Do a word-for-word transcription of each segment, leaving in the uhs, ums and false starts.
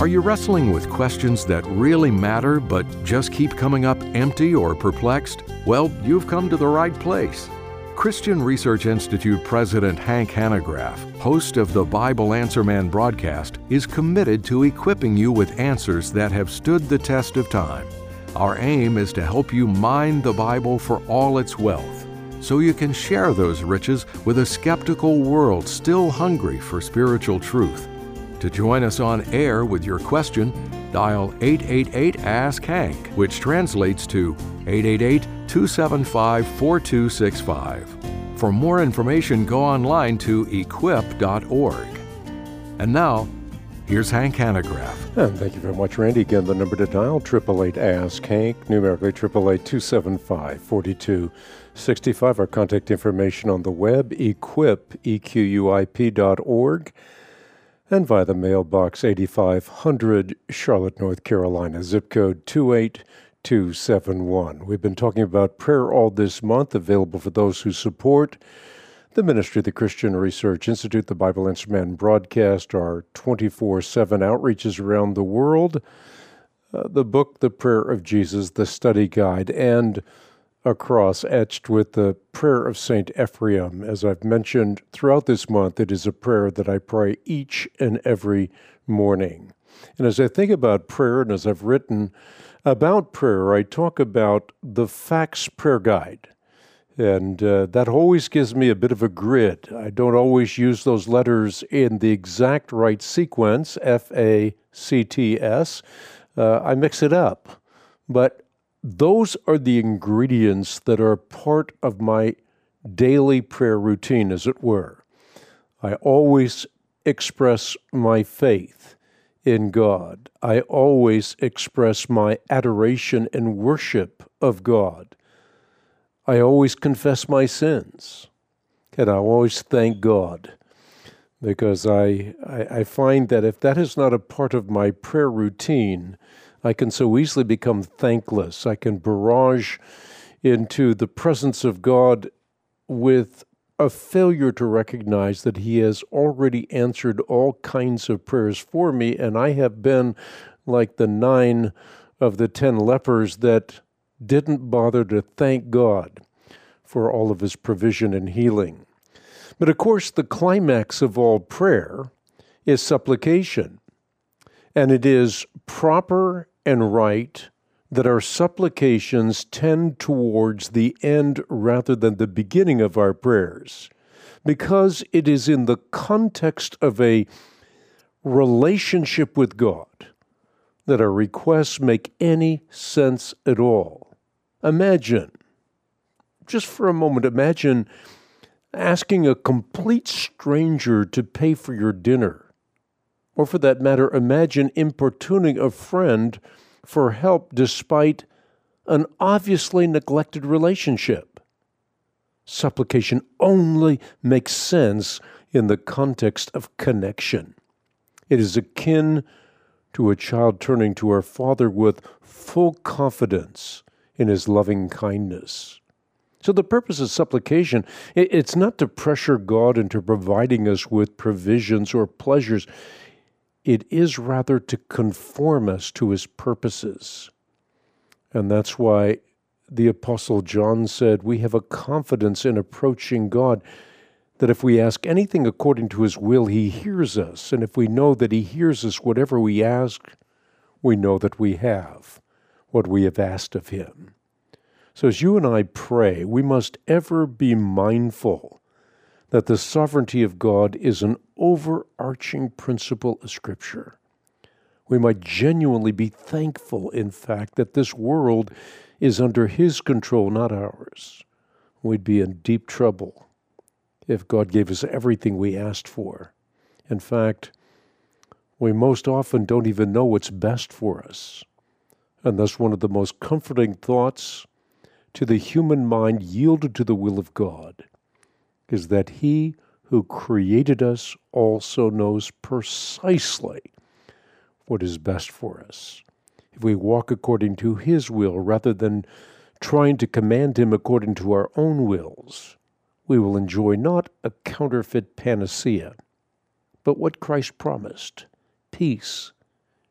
Are you wrestling with questions that really matter but just keep coming up empty or perplexed? Well, you've come to the right place. Christian Research Institute President Hank Hanegraaff, host of the Bible Answer Man broadcast, is committed to equipping you with answers that have stood the test of time. Our aim is to help you mine the Bible for all its wealth, so you can share those riches with a skeptical world still hungry for spiritual truth. To join us on air with your question, dial eight eight eight, ask Hank, which translates to eight eight eight, two seven five, four two six five. For more information, go online to equip dot org. And now, here's Hank Hanegraaff. And thank you very much, Randy. Again, the number to dial, eight eight eight, ask Hank, numerically eight eight eight, two seven five, four two six five. Our contact information on the web, equip, E Q U I P dot org. And via the mailbox, eighty-five hundred, Charlotte, North Carolina, zip code two eight two seven one. We've been talking about prayer all this month, available for those who support the ministry of the Christian Research Institute, the Bible Answer Man broadcast, our twenty-four seven outreaches around the world, uh, the book, The Prayer of Jesus, the study guide, and a cross etched with the prayer of Saint Ephraim. As I've mentioned throughout this month, it is a prayer that I pray each and every morning. And as I think about prayer, and as I've written about prayer, I talk about the FACTS prayer guide. And uh, that always gives me a bit of a grid. I don't always use those letters in the exact right sequence, F A C T S. Uh, I mix it up. But those are the ingredients that are part of my daily prayer routine, as it were. I always express my faith in God. I always express my adoration and worship of God. I always confess my sins, and I always thank God, because I, I, I find that if that is not a part of my prayer routine, I can so easily become thankless. I can barrage into the presence of God with a failure to recognize that He has already answered all kinds of prayers for me, and I have been like the nine of the ten lepers that didn't bother to thank God for all of His provision and healing. But of course, the climax of all prayer is supplication, and it is proper and right that our supplications tend towards the end rather than the beginning of our prayers, because it is in the context of a relationship with God that our requests make any sense at all. Imagine, just for a moment, imagine asking a complete stranger to pay for your dinner. Or for that matter, imagine importuning a friend for help despite an obviously neglected relationship. Supplication only makes sense in the context of connection. It is akin to a child turning to our Father with full confidence in His loving kindness. So the purpose of supplication, it's not to pressure God into providing us with provisions or pleasures. It is rather to conform us to His purposes. And that's why the Apostle John said, we have a confidence in approaching God that if we ask anything according to His will, He hears us. And if we know that He hears us, whatever we ask, we know that we have what we have asked of Him. So as you and I pray, we must ever be mindful that the sovereignty of God is an overarching principle of Scripture. We might genuinely be thankful, in fact, that this world is under His control, not ours. We'd be in deep trouble if God gave us everything we asked for. In fact, we most often don't even know what's best for us. And thus one of the most comforting thoughts to the human mind yielded to the will of God is that He who created us also knows precisely what is best for us. If we walk according to His will rather than trying to command Him according to our own wills, we will enjoy not a counterfeit panacea, but what Christ promised, peace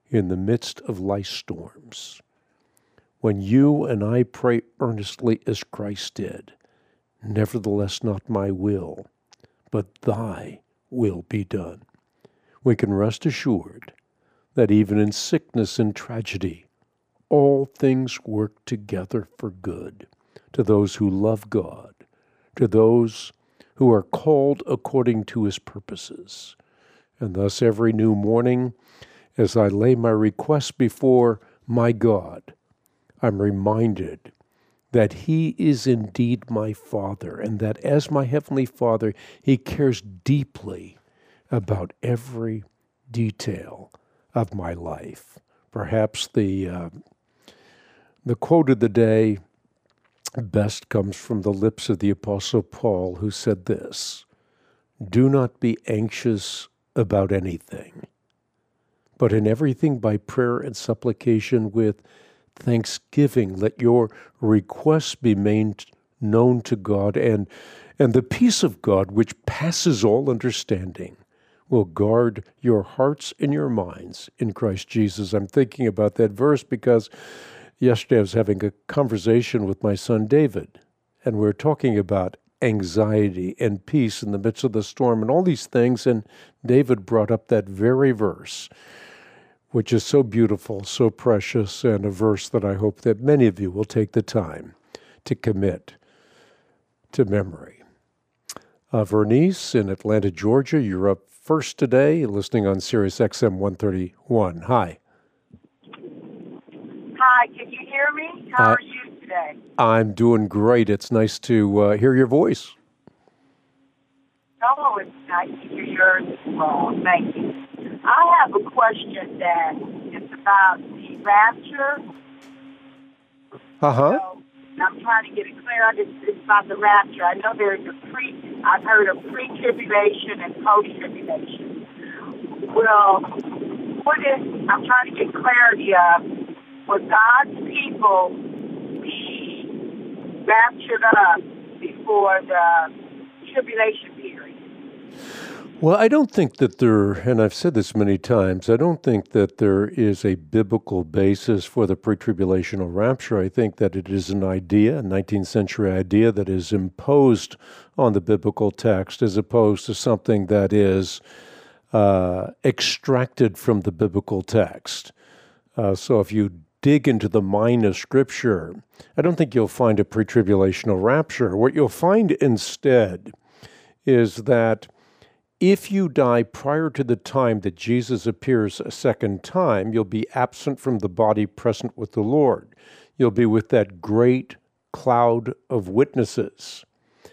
in the midst of life's storms. When you and I pray earnestly as Christ did, nevertheless not my will, but thy will be done, we can rest assured that even in sickness and tragedy, all things work together for good to those who love God, to those who are called according to his purposes. And thus every new morning, as I lay my requests before my God, I'm reminded that he is indeed my Father, and that as my Heavenly Father, he cares deeply about every detail of my life. Perhaps the uh, the quote of the day best comes from the lips of the Apostle Paul, who said this: "Do not be anxious about anything, but in everything by prayer and supplication with thanksgiving, let your requests be made known to God, and, and the peace of God, which passes all understanding, will guard your hearts and your minds in Christ Jesus." I'm thinking about that verse because yesterday I was having a conversation with my son David, and we were talking about anxiety and peace in the midst of the storm and all these things, and David brought up that very verse, which is so beautiful, so precious, and a verse that I hope that many of you will take the time to commit to memory. Uh, Vernice in Atlanta, Georgia, you're up first today, listening on Sirius X M one thirty-one. Hi. Hi, can you hear me? How uh, are you today? I'm doing great. It's nice to uh, hear your voice. Oh, it's nice to hear yours as well. Thank you. I have a question that is about the rapture. Uh-huh. So, I'm trying to get it clear. It's, it's about the rapture. I know there's a pre, I've heard of pre-tribulation and post-tribulation. Well, what is, I'm trying to get clarity of, will God's people be raptured up before the tribulation period? Well, I don't think that there, and I've said this many times, I don't think that there is a biblical basis for the pre-tribulational rapture. I think that it is an idea, a nineteenth century idea that is imposed on the biblical text as opposed to something that is uh, extracted from the biblical text. Uh, so if you dig into the mine of Scripture, I don't think you'll find a pre-tribulational rapture. What you'll find instead is that if you die prior to the time that Jesus appears a second time, you'll be absent from the body, present with the Lord. You'll be with that great cloud of witnesses.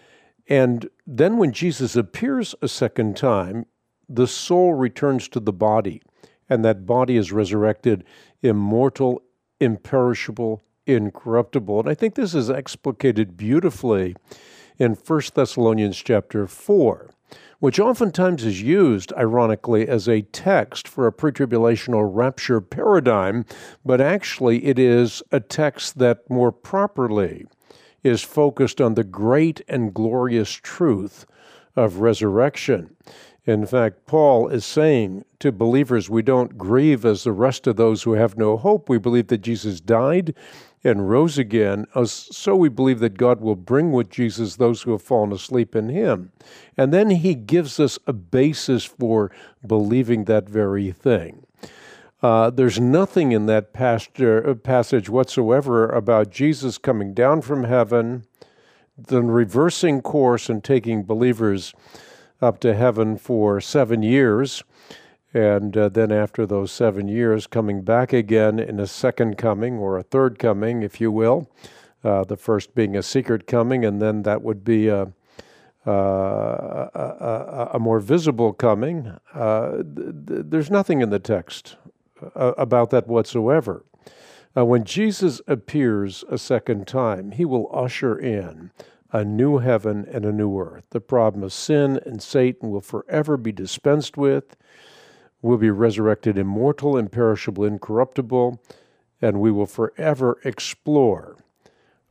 And then when Jesus appears a second time, the soul returns to the body, and that body is resurrected, immortal, imperishable, incorruptible. And I think this is explicated beautifully in First Thessalonians chapter four, which oftentimes is used, ironically, as a text for a pre-tribulational rapture paradigm, but actually it is a text that more properly is focused on the great and glorious truth of resurrection. In fact, Paul is saying to believers, we don't grieve as the rest of those who have no hope. We believe that Jesus died and rose again, so we believe that God will bring with Jesus those who have fallen asleep in him. And then he gives us a basis for believing that very thing. Uh, there's nothing in that pastor, passage whatsoever about Jesus coming down from heaven, then reversing course and taking believers up to heaven for seven years, and uh, then after those seven years, coming back again in a second coming, or a third coming, if you will, uh, the first being a secret coming, and then that would be a, uh, a, a, a more visible coming. Uh, th- th- there's nothing in the text uh, about that whatsoever. Uh, when Jesus appears a second time, he will usher in a new heaven and a new earth. The problem of sin and Satan will forever be dispensed with. We'll be resurrected immortal, imperishable, incorruptible, and we will forever explore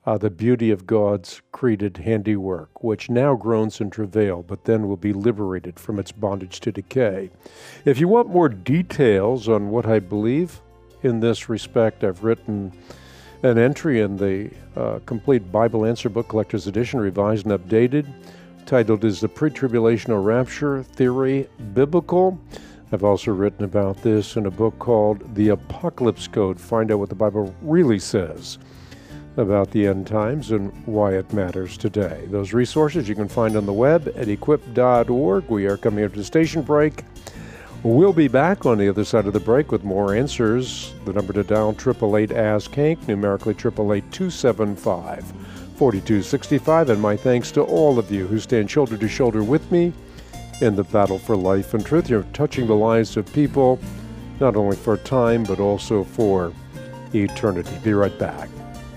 uh, the beauty of God's created handiwork, which now groans in travail, but then will be liberated from its bondage to decay. If you want more details on what I believe in this respect, I've written an entry in the uh, Complete Bible Answer Book Collector's Edition, revised and updated, titled, Is the Pre-Tribulational Rapture Theory Biblical? I've also written about this in a book called The Apocalypse Code. Find out what the Bible really says about the end times and why it matters today. Those resources you can find on the web at equip dot org. We are coming up to the station break. We'll be back on the other side of the break with more answers. The number to dial, eight eight eight, ask Hank, numerically eight eight eight, two seven five, four two six five. And my thanks to all of you who stand shoulder to shoulder with me in the battle for life and truth. You're touching the lives of people, not only for time, but also for eternity. Be right back.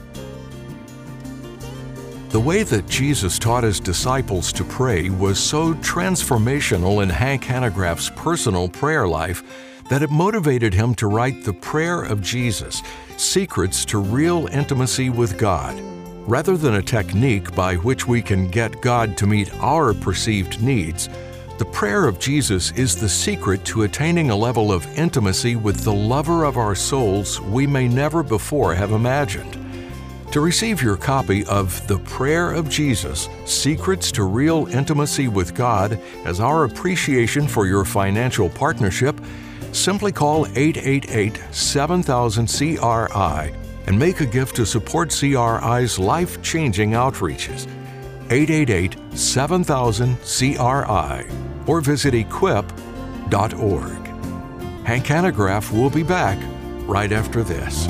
The way that Jesus taught his disciples to pray was so transformational in Hank Hanegraaff's personal prayer life that it motivated him to write The Prayer of Jesus, Secrets to Real Intimacy with God. Rather than a technique by which we can get God to meet our perceived needs, the prayer of Jesus is the secret to attaining a level of intimacy with the lover of our souls we may never before have imagined. To receive your copy of The Prayer of Jesus, Secrets to Real Intimacy with God, as our appreciation for your financial partnership, simply call eight eight eight, seven thousand, C R I and make a gift to support C R I's life-changing outreaches. eight eight eight, seven thousand, C R I or visit equip dot org. Hank Hanegraaff will be back right after this.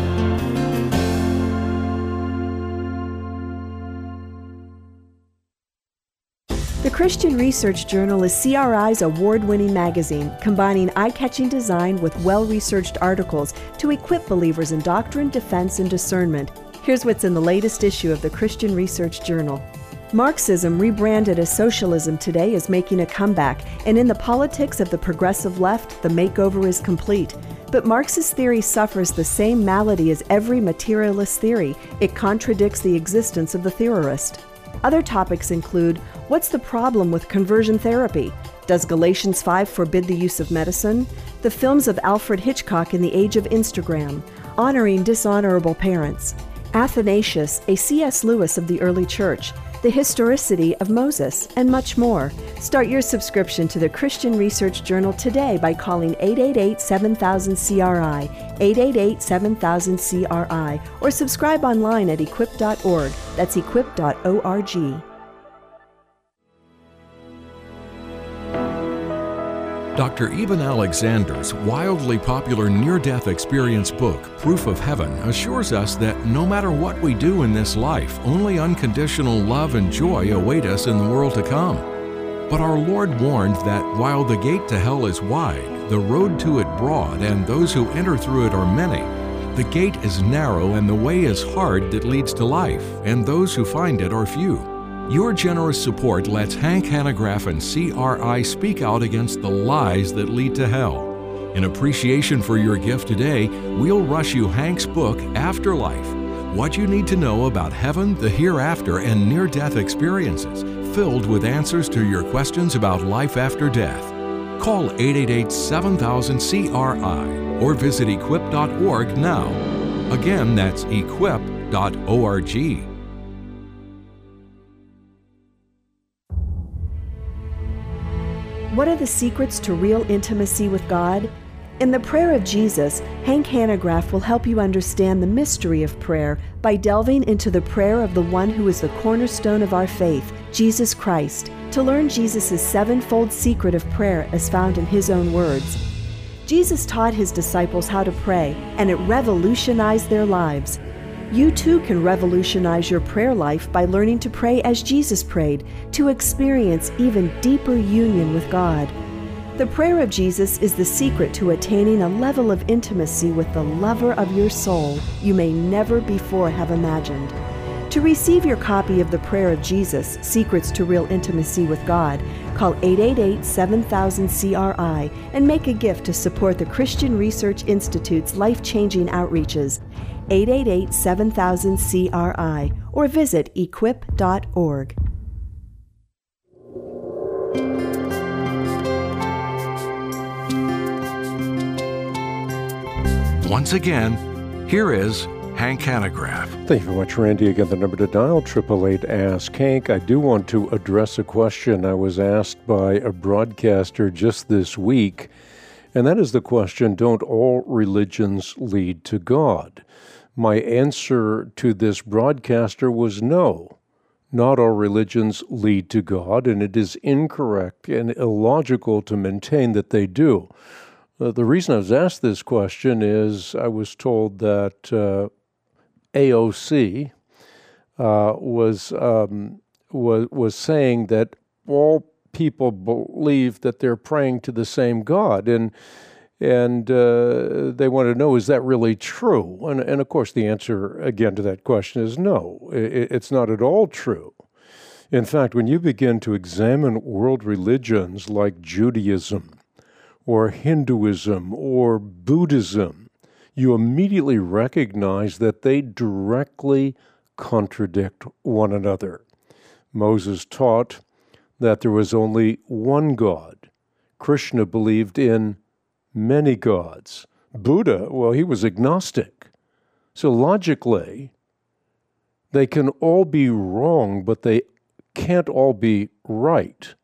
The Christian Research Journal is C R I's award-winning magazine, combining eye-catching design with well-researched articles to equip believers in doctrine, defense, and discernment. Here's what's in the latest issue of the Christian Research Journal. Marxism, rebranded as socialism today, is making a comeback, and in the politics of the progressive left, the makeover is complete. But Marxist theory suffers the same malady as every materialist theory. It contradicts the existence of the theorist. Other topics include, what's the problem with conversion therapy? Does Galatians five forbid the use of medicine? The films of Alfred Hitchcock in the age of Instagram. Honoring dishonorable parents. Athanasius, a C S Lewis of the early church. The historicity of Moses, and much more. Start your subscription to the Christian Research Journal today by calling eight eight eight, seven thousand, C R I, eight eight eight, seven thousand, C R I, or subscribe online at equip dot org. That's equip dot org. Doctor Eben Alexander's wildly popular near-death experience book, Proof of Heaven, assures us that no matter what we do in this life, only unconditional love and joy await us in the world to come. But our Lord warned that while the gate to hell is wide, the road to it broad, and those who enter through it are many, the gate is narrow and the way is hard that leads to life, and those who find it are few. Your generous support lets Hank Hanegraaff and C R I speak out against the lies that lead to hell. In appreciation for your gift today, we'll rush you Hank's book, Afterlife, What You Need to Know About Heaven, the Hereafter, and Near-Death Experiences, filled with answers to your questions about life after death. Call eight eight eight, seven thousand, C R I or visit equip dot org now. Again, that's equip dot org. What are the secrets to real intimacy with God? In The Prayer of Jesus, Hank Hanegraaff will help you understand the mystery of prayer by delving into the prayer of the one who is the cornerstone of our faith, Jesus Christ, to learn Jesus' sevenfold secret of prayer as found in his own words. Jesus taught his disciples how to pray, and it revolutionized their lives. You too can revolutionize your prayer life by learning to pray as Jesus prayed, to experience even deeper union with God. The prayer of Jesus is the secret to attaining a level of intimacy with the lover of your soul you may never before have imagined. To receive your copy of the Prayer of Jesus, Secrets to Real Intimacy with God, call eight eight eight, seven thousand, C R I and make a gift to support the Christian Research Institute's life-changing outreaches. eight eight eight, seven thousand, C R I or visit equip dot org. Once again, here is Hank Hanegraaff. Thank you very much, Randy. Again, the number to dial, eight eight eight, ask Hank. I do want to address a question I was asked by a broadcaster just this week, and that is the question, don't all religions lead to God? My answer to this broadcaster was no. Not all religions lead to God, and it is incorrect and illogical to maintain that they do. Uh, the reason I was asked this question is I was told that uh, A O C uh, was um, was was saying that all people believe that they're praying to the same God, and and uh, they want to know, is that really true? And and of course, the answer again to that question is no. It, it's not at all true. In fact, when you begin to examine world religions like Judaism, or Hinduism, or Buddhism, you immediately recognize that they directly contradict one another. Moses taught that there was only one God. Krishna believed in many gods. Buddha, well, he was agnostic. So logically, they can all be wrong, but they can't all be right.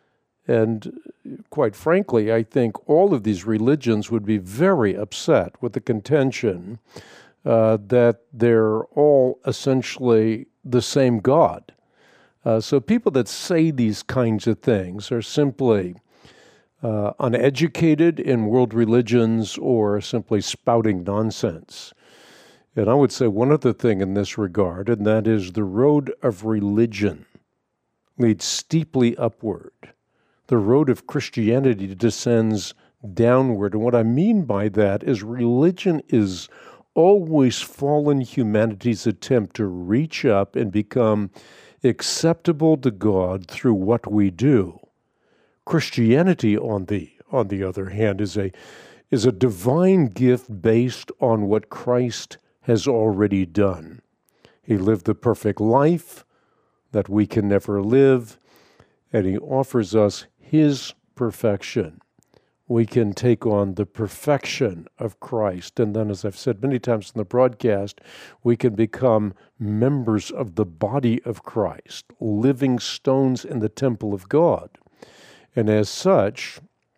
And quite frankly, I think all of these religions would be very upset with the contention uh, that they're all essentially the same God. Uh, so people that say these kinds of things are simply uh, uneducated in world religions or simply spouting nonsense. And I would say one other thing in this regard, and that is the road of religion leads steeply upward. The road of Christianity descends downward. And what I mean by that is religion is always fallen humanity's attempt to reach up and become acceptable to God through what we do. Christianity, on the on the other hand, is a is a divine gift based on what Christ has already done. He lived the perfect life that we can never live, and he offers us his perfection. We can take on the perfection of Christ. And then, as I've said many times in the broadcast, we can become members of the body of Christ, living stones in the temple of God. And as such,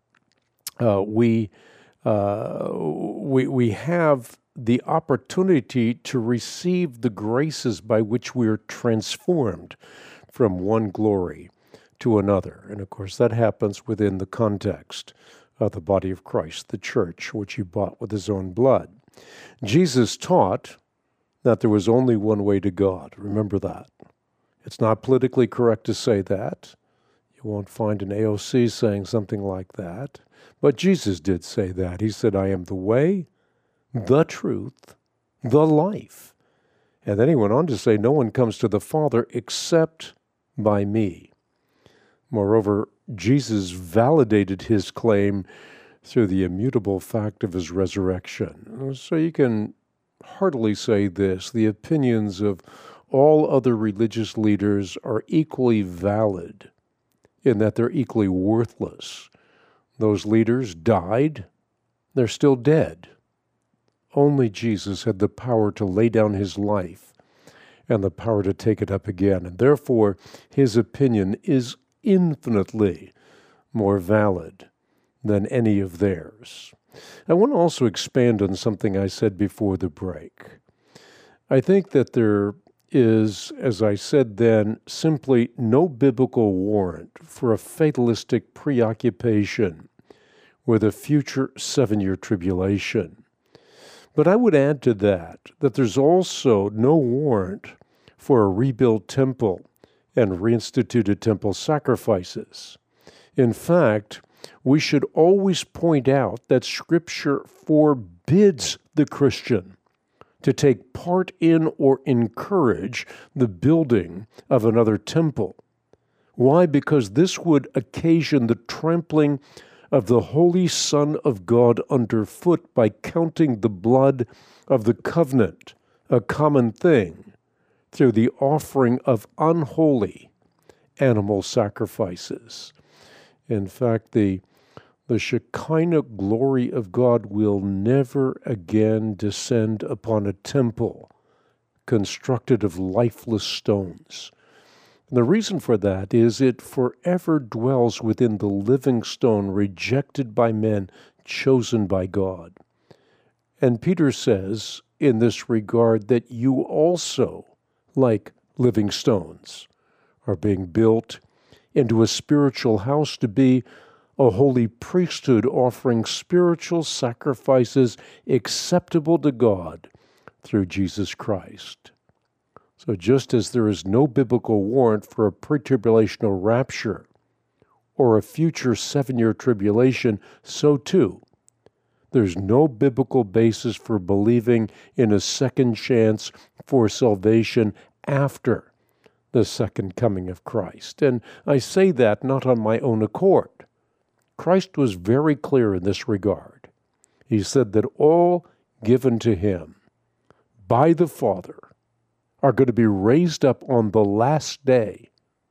uh, we, uh, we, we have the opportunity to receive the graces by which we are transformed from one glory to another. And of course, that happens within the context of the body of Christ, the church, which he bought with his own blood. Jesus taught that there was only one way to God. Remember that. It's not politically correct to say that. You won't find an A O C saying something like that. But Jesus did say that. He said, I am the way, the truth, the life. And then he went on to say, no one comes to the Father except by me. Moreover, Jesus validated his claim through the immutable fact of his resurrection. So you can heartily say this, the opinions of all other religious leaders are equally valid in that they're equally worthless. Those leaders died, they're still dead. Only Jesus had the power to lay down his life and the power to take it up again, and therefore his opinion is infinitely more valid than any of theirs. I want to also expand on something I said before the break. I think that there is, as I said then, simply no biblical warrant for a fatalistic preoccupation with a future seven-year tribulation. But I would add to that that there's also no warrant for a rebuilt temple and reinstituted temple sacrifices. In fact, we should always point out that Scripture forbids the Christian to take part in or encourage the building of another temple. Why? Because this would occasion the trampling of the Holy Son of God underfoot by counting the blood of the covenant a common thing through the offering of unholy animal sacrifices. In fact, the the Shekinah glory of God will never again descend upon a temple constructed of lifeless stones. And the reason for that is it forever dwells within the living stone, rejected by men, chosen by God. And Peter says in this regard that you also, like living stones, are being built into a spiritual house to be a holy priesthood, offering spiritual sacrifices acceptable to God through Jesus Christ. So just as there is no biblical warrant for a pre-tribulational rapture or a future seven-year tribulation, so too, there's no biblical basis for believing in a second chance for salvation after the second coming of Christ. And I say that not on my own accord. Christ was very clear in this regard. He said that all given to him by the Father are going to be raised up on the last day.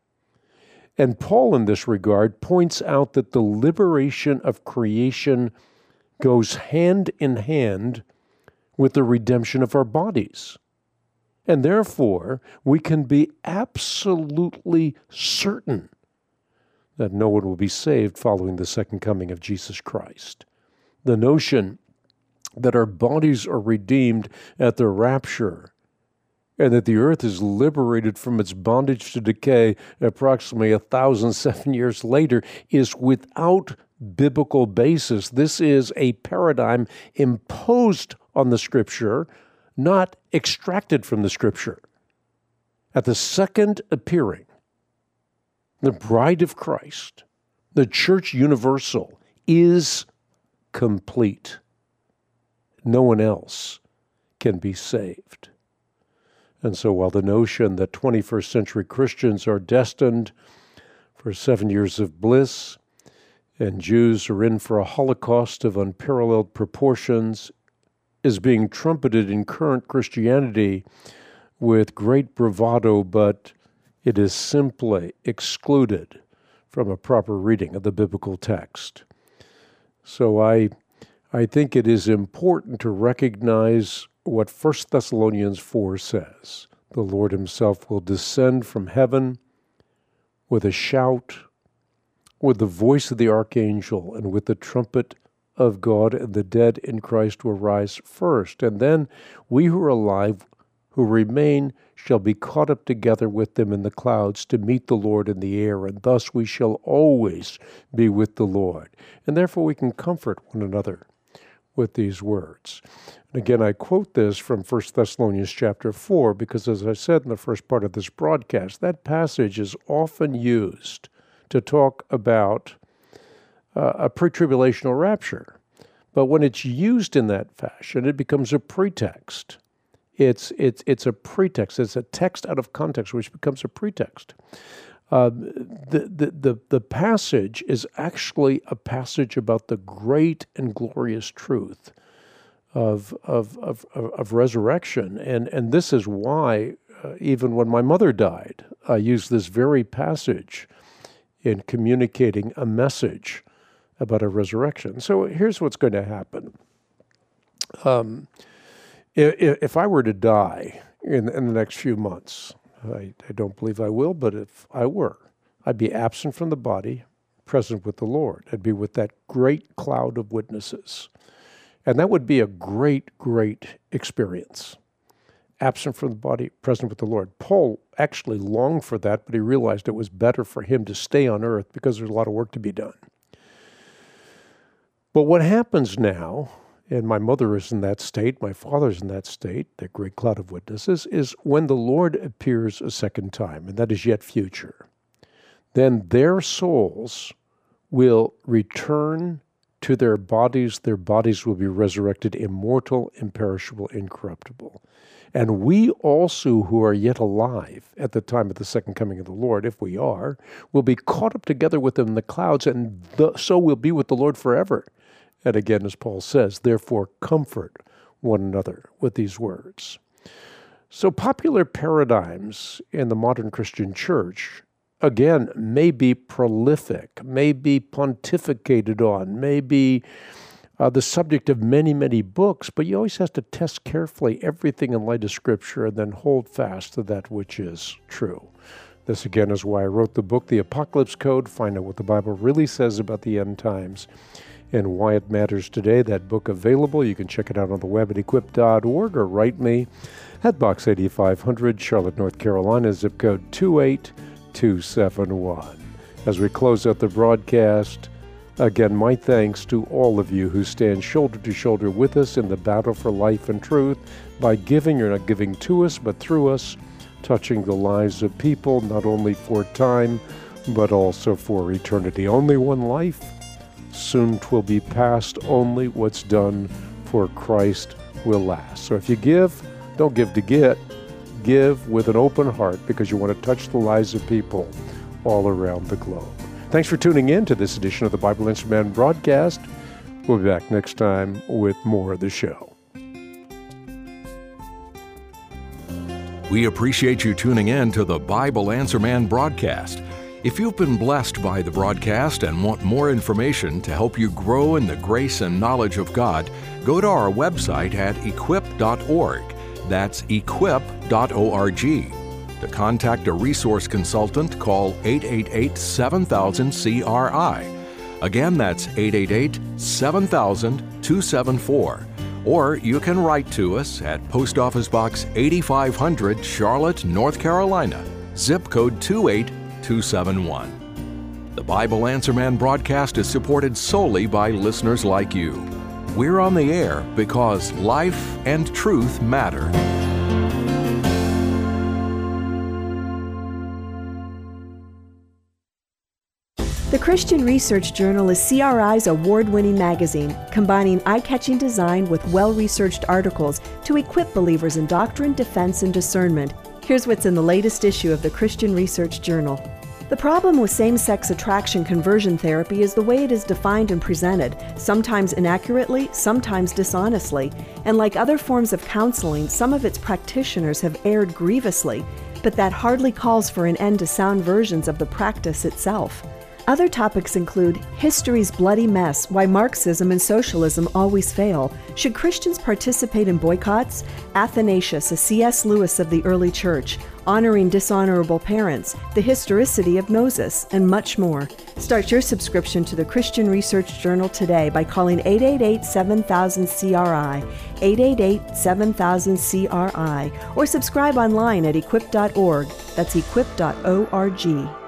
And Paul, in this regard, points out that the liberation of creation goes hand in hand with the redemption of our bodies. And therefore, we can be absolutely certain that no one will be saved following the second coming of Jesus Christ. The notion that our bodies are redeemed at the rapture and that the earth is liberated from its bondage to decay approximately a thousand seven years later is without biblical basis. This is a paradigm imposed on the Scripture, not extracted from the Scripture. At the second appearing, the bride of Christ, the church universal, is complete. No one else can be saved. And so while the notion that twenty-first century Christians are destined for seven years of bliss and Jews are in for a Holocaust of unparalleled proportions is being trumpeted in current Christianity with great bravado, but it is simply excluded from a proper reading of the biblical text. So I, I think it is important to recognize what First Thessalonians four says. The Lord himself will descend from heaven with a shout, with the voice of the archangel, and with the trumpet of God, and the dead in Christ will rise first. And then we who are alive, who remain, shall be caught up together with them in the clouds to meet the Lord in the air, and thus we shall always be with the Lord. And therefore we can comfort one another with these words. And again, I quote this from First Thessalonians chapter four, because as I said in the first part of this broadcast, that passage is often used to talk about uh, a pre-tribulational rapture. But when it's used in that fashion, it becomes a pretext. It's it's it's a pretext. It's a text out of context, which becomes a pretext. Uh, the, the the the passage is actually a passage about the great and glorious truth of of of, of resurrection, and and this is why uh, even when my mother died, I used this very passage in communicating a message about a resurrection. So here's what's going to happen. Um, if, if I were to die in, in the next few months, I, I don't believe I will, but if I were, I'd be absent from the body, present with the Lord. I'd be with that great cloud of witnesses. And that would be a great, great experience. Absent from the body, present with the Lord. Paul actually longed for that, but he realized it was better for him to stay on earth because there's a lot of work to be done. But what happens now, and my mother is in that state, my father's in that state, that great cloud of witnesses, is when the Lord appears a second time, and that is yet future. Then their souls will return to their bodies. Their bodies will be resurrected, immortal, imperishable, incorruptible. And we also who are yet alive at the time of the second coming of the Lord, if we are, will be caught up together with them in the clouds, and the, so will be with the Lord forever. And again, as Paul says, therefore comfort one another with these words. So popular paradigms in the modern Christian church, again, may be prolific, may be pontificated on, may be uh, the subject of many, many books, but you always have to test carefully everything in light of Scripture and then hold fast to that which is true. This, again, is why I wrote the book, The Apocalypse Code. Find out what the Bible really says about the end times and why it matters today. That book available. You can check it out on the web at equip dot org or write me at Box eighty-five hundred, Charlotte, North Carolina, zip code two eight two seven one. As we close out the broadcast, again, my thanks to all of you who stand shoulder to shoulder with us in the battle for life and truth by giving. You're not giving to us, but through us, touching the lives of people, not only for time, but also for eternity. Only one life, soon 'twill be past. Only what's done for Christ will last. So if you give, don't give to get. Give with an open heart because you want to touch the lives of people all around the globe. Thanks for tuning in to this edition of the Bible Answer Man broadcast. We'll be back next time with more of the show. We appreciate you tuning in to the Bible Answer Man broadcast. If you've been blessed by the broadcast and want more information to help you grow in the grace and knowledge of God, go to our website at equip dot org. That's equip dot org. To contact a resource consultant, call eight eight eight, seven thousand, C R I. Again, that's eight eight eight, seven thousand, two seven four. Or you can write to us at Post Office Box eighty-five hundred, Charlotte, North Carolina, zip code two eight two seven one. The Bible Answer Man broadcast is supported solely by listeners like you. We're on the air because life and truth matter. The Christian Research Journal is C R I's award-winning magazine, combining eye-catching design with well-researched articles to equip believers in doctrine, defense, and discernment. Here's what's in the latest issue of the Christian Research Journal. The problem with same-sex attraction conversion therapy is the way it is defined and presented, sometimes inaccurately, sometimes dishonestly. And like other forms of counseling, some of its practitioners have erred grievously, but that hardly calls for an end to sound versions of the practice itself. Other topics include history's bloody mess, why Marxism and socialism always fail, should Christians participate in boycotts, Athanasius, a C S Lewis of the early church, honoring dishonorable parents, the historicity of Moses, and much more. Start your subscription to the Christian Research Journal today by calling eight eight eight, seven thousand, C R I, eight eight eight, seven thousand, C R I, or subscribe online at equip dot org. That's equip dot org.